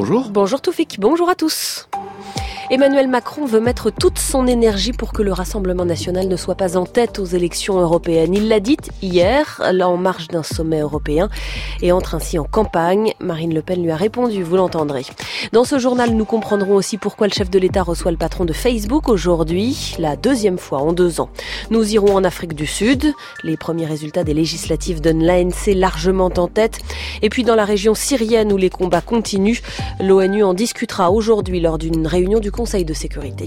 bonjour. Bonjour Toufik, bonjour à tous. Emmanuel Macron veut mettre toute son énergie pour que le Rassemblement national ne soit pas en tête aux élections européennes. Il l'a dit hier, en marge d'un sommet européen, et entre ainsi en campagne. Marine Le Pen lui a répondu, vous l'entendrez. Dans ce journal, nous comprendrons aussi pourquoi le chef de l'État reçoit le patron de Facebook aujourd'hui, la deuxième fois en 2 ans. Nous irons en Afrique du Sud. Les premiers résultats des législatives donnent l'ANC largement en tête. Et puis dans la région syrienne où les combats continuent, l'ONU en discutera aujourd'hui lors d'une réunion du Conseil de sécurité.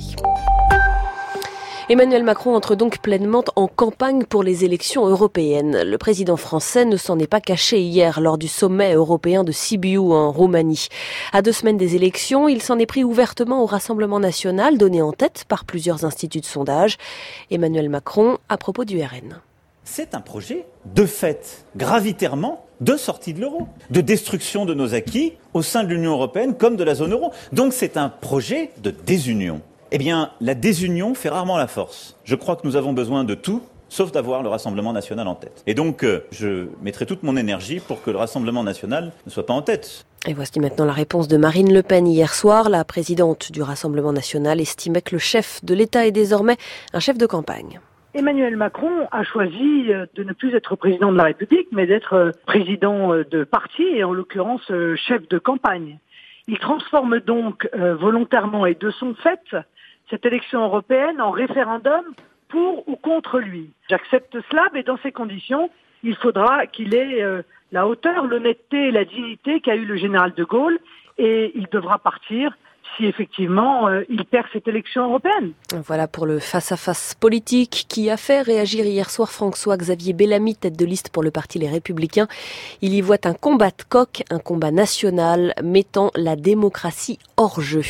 Emmanuel Macron entre donc pleinement en campagne pour les élections européennes. Le président français ne s'en est pas caché hier lors du sommet européen de Sibiu en Roumanie. À 2 semaines des élections, il s'en est pris ouvertement au Rassemblement national, donné en tête par plusieurs instituts de sondage. Emmanuel Macron à propos du RN. C'est un projet, de fait, gravitairement, de sortie de l'euro, de destruction de nos acquis au sein de l'Union européenne comme de la zone euro. Donc c'est un projet de désunion. Eh bien, la désunion fait rarement la force. Je crois que nous avons besoin de tout, sauf d'avoir le Rassemblement national en tête. Et donc, je mettrai toute mon énergie pour que le Rassemblement national ne soit pas en tête. Et voici maintenant la réponse de Marine Le Pen hier soir. La présidente du Rassemblement national estimait que le chef de l'État est désormais un chef de campagne. Emmanuel Macron a choisi de ne plus être président de la République, mais d'être président de parti et en l'occurrence chef de campagne. Il transforme donc volontairement et de son fait cette élection européenne en référendum pour ou contre lui. J'accepte cela, mais dans ces conditions, il faudra qu'il ait la hauteur, l'honnêteté et la dignité qu'a eu le général de Gaulle et il devra partir si effectivement il perd cette élection européenne. Voilà pour le face-à-face politique qui a fait réagir hier soir François-Xavier Bellamy, tête de liste pour le parti Les Républicains. Il y voit un combat de coq, un combat national mettant la démocratie hors jeu.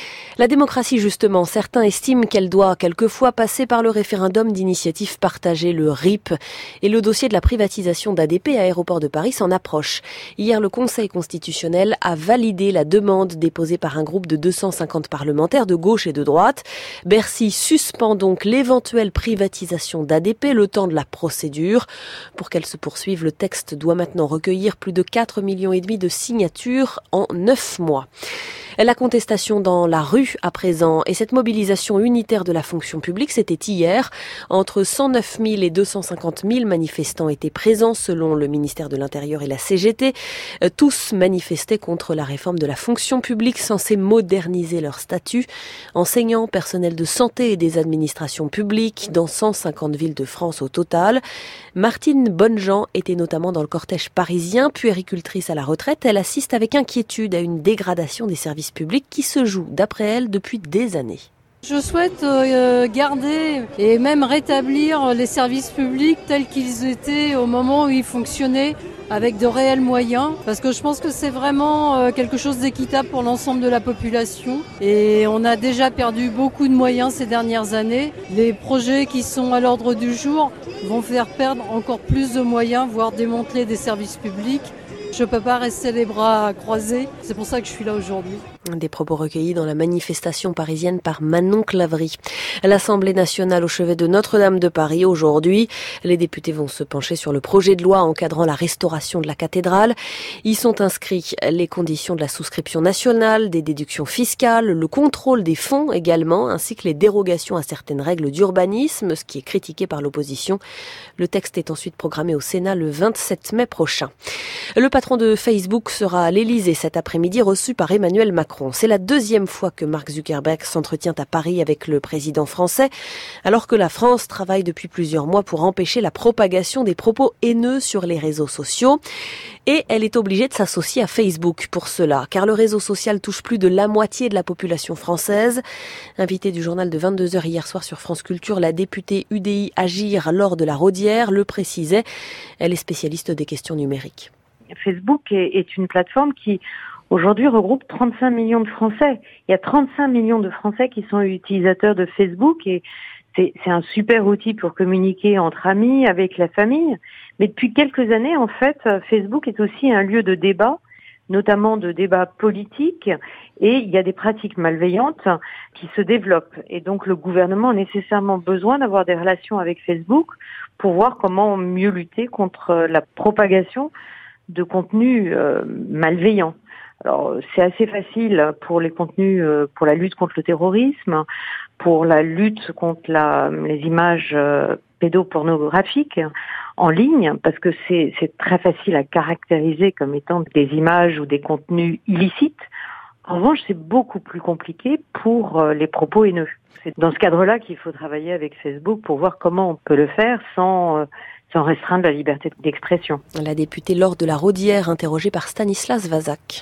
La démocratie, justement, certains estiment qu'elle doit quelquefois passer par le référendum d'initiative partagée, le RIP, et le dossier de la privatisation d'ADP à Aéroport de Paris s'en approche. Hier, le Conseil constitutionnel a validé la demande déposée par un groupe de 250 parlementaires de gauche et de droite. Bercy suspend donc l'éventuelle privatisation d'ADP le temps de la procédure. Pour qu'elle se poursuive, le texte doit maintenant recueillir plus de 4,5 millions de signatures en 9 mois. La contestation dans la rue à présent et cette mobilisation unitaire de la fonction publique, c'était hier. Entre 109 000 et 250 000 manifestants étaient présents selon le ministère de l'Intérieur et la CGT. Tous manifestaient contre la réforme de la fonction publique censée moderniser leur statut. Enseignants, personnel de santé et des administrations publiques dans 150 villes de France au total. Martine Bonnejean était notamment dans le cortège parisien, puéricultrice à la retraite. Elle assiste avec inquiétude à une dégradation des services publics qui se joue, d'après elle, depuis des années. Je souhaite garder et même rétablir les services publics tels qu'ils étaient au moment où ils fonctionnaient avec de réels moyens, parce que je pense que c'est vraiment quelque chose d'équitable pour l'ensemble de la population et on a déjà perdu beaucoup de moyens ces dernières années. Les projets qui sont à l'ordre du jour vont faire perdre encore plus de moyens, voire démanteler des services publics. Je ne peux pas rester les bras croisés, c'est pour ça que je suis là aujourd'hui. Des propos recueillis dans la manifestation parisienne par Manon Clavry. L'Assemblée nationale au chevet de Notre-Dame de Paris aujourd'hui. Les députés vont se pencher sur le projet de loi encadrant la restauration de la cathédrale. Y sont inscrits les conditions de la souscription nationale, des déductions fiscales, le contrôle des fonds également, ainsi que les dérogations à certaines règles d'urbanisme, ce qui est critiqué par l'opposition. Le texte est ensuite programmé au Sénat le 27 mai prochain. Le patron de Facebook sera à l'Élysée cet après-midi, reçu par Emmanuel Macron. C'est la 2e fois que Mark Zuckerberg s'entretient à Paris avec le président français, alors que la France travaille depuis plusieurs mois pour empêcher la propagation des propos haineux sur les réseaux sociaux. Et elle est obligée de s'associer à Facebook pour cela, car le réseau social touche plus de la moitié de la population française. Invitée du journal de 22h hier soir sur France Culture, la députée UDI Agir Laure de la Raudière le précisait. Elle est spécialiste des questions numériques. Facebook est une plateforme qui aujourd'hui regroupe 35 millions de Français. Il y a 35 millions de Français qui sont utilisateurs de Facebook et c'est un super outil pour communiquer entre amis, avec la famille. Mais depuis quelques années, en fait, Facebook est aussi un lieu de débat, notamment de débats politiques, et il y a des pratiques malveillantes qui se développent. Et donc le gouvernement a nécessairement besoin d'avoir des relations avec Facebook pour voir comment mieux lutter contre la propagation de contenus malveillants. Alors, c'est assez facile pour les contenus, pour la lutte contre le terrorisme, pour la lutte contre les images pédopornographiques en ligne, parce que c'est très facile à caractériser comme étant des images ou des contenus illicites. En revanche, c'est beaucoup plus compliqué pour les propos haineux. C'est dans ce cadre-là qu'il faut travailler avec Facebook pour voir comment on peut le faire sans restreindre la liberté d'expression. La députée Laure de la Raudière, interrogée par Stanislas Vazak.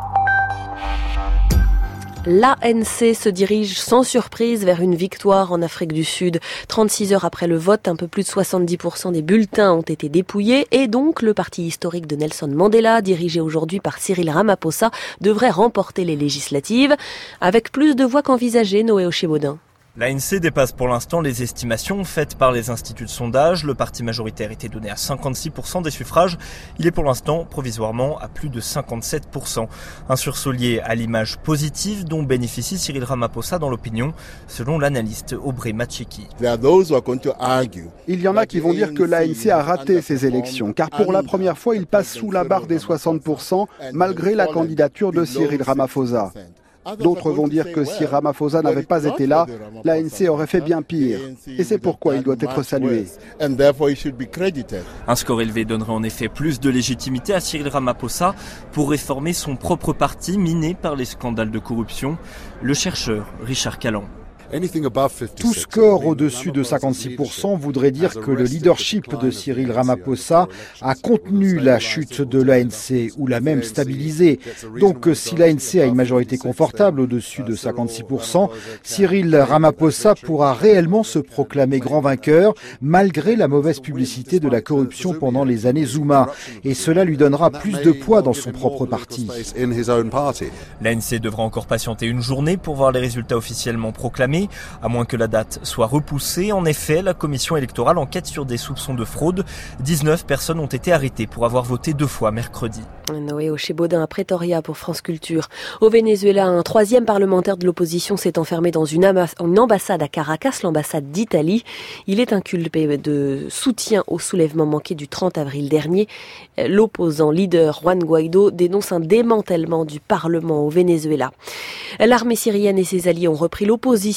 L'ANC se dirige sans surprise vers une victoire en Afrique du Sud. 36 heures après le vote, un peu plus de 70% des bulletins ont été dépouillés et donc le parti historique de Nelson Mandela, dirigé aujourd'hui par Cyril Ramaphosa, devrait remporter les législatives avec plus de voix qu'envisagé, Noé Ochébaudin. L'ANC dépasse pour l'instant les estimations faites par les instituts de sondage. Le parti majoritaire était donné à 56% des suffrages. Il est pour l'instant provisoirement à plus de 57%. Un sursaut lié à l'image positive dont bénéficie Cyril Ramaphosa dans l'opinion, selon l'analyste Aubrey Macheki. Il y en a qui vont dire que l'ANC a raté ces élections, car pour la première fois, il passe sous la barre des 60% malgré la candidature de Cyril Ramaphosa. D'autres vont dire que si Ramaphosa n'avait pas été là, l'ANC aurait fait bien pire. Et c'est pourquoi il doit être salué. Un score élevé donnerait en effet plus de légitimité à Cyril Ramaphosa pour réformer son propre parti miné par les scandales de corruption. Le chercheur Richard Callan. Tout score au-dessus de 56% voudrait dire que le leadership de Cyril Ramaphosa a contenu la chute de l'ANC ou l'a même stabilisé. Donc si l'ANC a une majorité confortable au-dessus de 56%, Cyril Ramaphosa pourra réellement se proclamer grand vainqueur malgré la mauvaise publicité de la corruption pendant les années Zuma. Et cela lui donnera plus de poids dans son propre parti. L'ANC devra encore patienter une journée pour voir les résultats officiellement proclamés. À moins que la date soit repoussée. En effet, la commission électorale enquête sur des soupçons de fraude. 19 personnes ont été arrêtées pour avoir voté 2 fois mercredi. Noé Ochébaudin à Pretoria pour France Culture. Au Venezuela, un 3e parlementaire de l'opposition s'est enfermé dans une ambassade à Caracas, l'ambassade d'Italie. Il est inculpé de soutien au soulèvement manqué du 30 avril dernier. L'opposant leader Juan Guaidó dénonce un démantèlement du Parlement au Venezuela. L'armée syrienne et ses alliés ont repris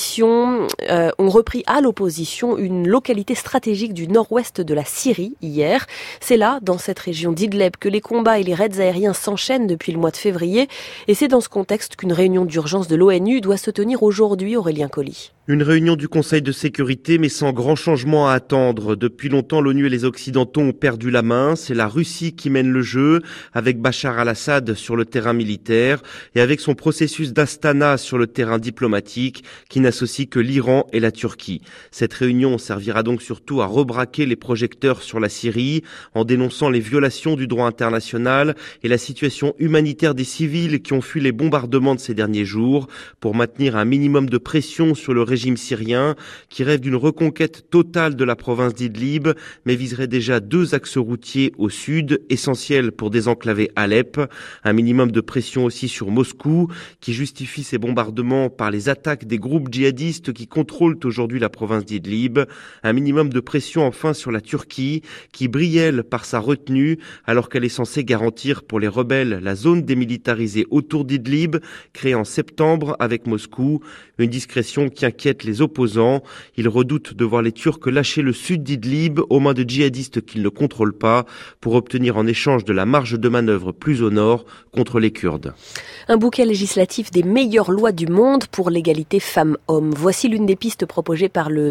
à l'opposition une localité stratégique du nord-ouest de la Syrie hier. C'est là, dans cette région d'Idleb, que les combats et les raids aériens s'enchaînent depuis le mois de février. Et c'est dans ce contexte qu'une réunion d'urgence de l'ONU doit se tenir aujourd'hui, Aurélien Colli. Une réunion du Conseil de sécurité, mais sans grand changement à attendre. Depuis longtemps, l'ONU et les Occidentaux ont perdu la main. C'est la Russie qui mène le jeu, avec Bachar al-Assad sur le terrain militaire et avec son processus d'Astana sur le terrain diplomatique, qui n'associe que l'Iran et la Turquie. Cette réunion servira donc surtout à rebraquer les projecteurs sur la Syrie, en dénonçant les violations du droit international et la situation humanitaire des civils qui ont fui les bombardements de ces derniers jours, pour maintenir un minimum de pression sur le régime syrien, qui rêve d'une reconquête totale de la province d'Idlib, mais viserait déjà 2 axes routiers au sud, essentiels pour désenclaver Alep. Un minimum de pression aussi sur Moscou, qui justifie ces bombardements par les attaques des groupes djihadistes qui contrôlent aujourd'hui la province d'Idlib. Un minimum de pression enfin sur la Turquie, qui brille elle par sa retenue, alors qu'elle est censée garantir pour les rebelles la zone démilitarisée autour d'Idlib, créée en septembre avec Moscou. Une discrétion qui inquiète les opposants. Ils redoutent de voir les Turcs lâcher le sud d'Idlib aux mains de djihadistes qu'ils ne contrôlent pas, pour obtenir en échange de la marge de manœuvre plus au nord contre les Kurdes. Un bouquet législatif des meilleures lois du monde pour l'égalité femmes-hommes. Voici l'une des pistes proposées par le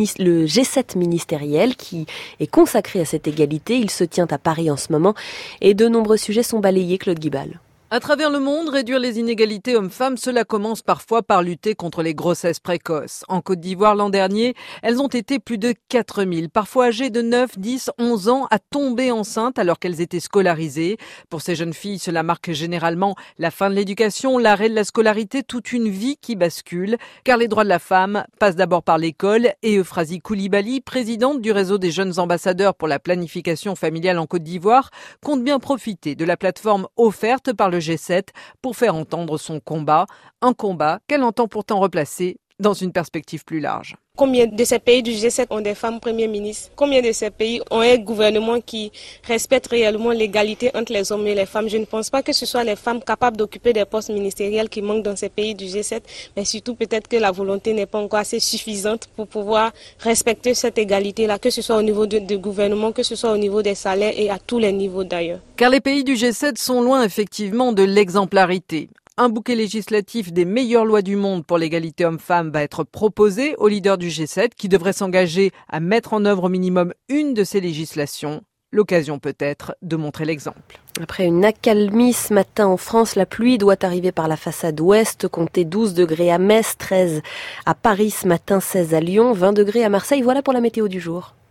G7 ministériel qui est consacré à cette égalité. Il se tient à Paris en ce moment et de nombreux sujets sont balayés, Claude Guibal. À travers le monde, réduire les inégalités hommes-femmes, cela commence parfois par lutter contre les grossesses précoces. En Côte d'Ivoire, l'an dernier, elles ont été plus de 4000, parfois âgées de 9, 10, 11 ans, à tomber enceintes alors qu'elles étaient scolarisées. Pour ces jeunes filles, cela marque généralement la fin de l'éducation, l'arrêt de la scolarité, toute une vie qui bascule. Car les droits de la femme passent d'abord par l'école. Et Euphrasie Koulibaly, présidente du réseau des jeunes ambassadeurs pour la planification familiale en Côte d'Ivoire, compte bien profiter de la plateforme offerte par le G7 pour faire entendre son combat, un combat qu'elle entend pourtant replacer dans une perspective plus large. Combien de ces pays du G7 ont des femmes premiers ministres? Combien de ces pays ont un gouvernement qui respecte réellement l'égalité entre les hommes et les femmes? Je ne pense pas que ce soit les femmes capables d'occuper des postes ministériels qui manquent dans ces pays du G7, mais surtout peut-être que la volonté n'est pas encore assez suffisante pour pouvoir respecter cette égalité-là, que ce soit au niveau du gouvernement, que ce soit au niveau des salaires et à tous les niveaux d'ailleurs. Car les pays du G7 sont loin effectivement de l'exemplarité. Un bouquet législatif des meilleures lois du monde pour l'égalité homme-femme va être proposé aux leaders du G7 qui devraient s'engager à mettre en œuvre au minimum une de ces législations. L'occasion peut-être de montrer l'exemple. Après une accalmie ce matin en France, la pluie doit arriver par la façade ouest, comptez 12 degrés à Metz, 13 à Paris ce matin, 16 à Lyon, 20 degrés à Marseille. Voilà pour la météo du jour.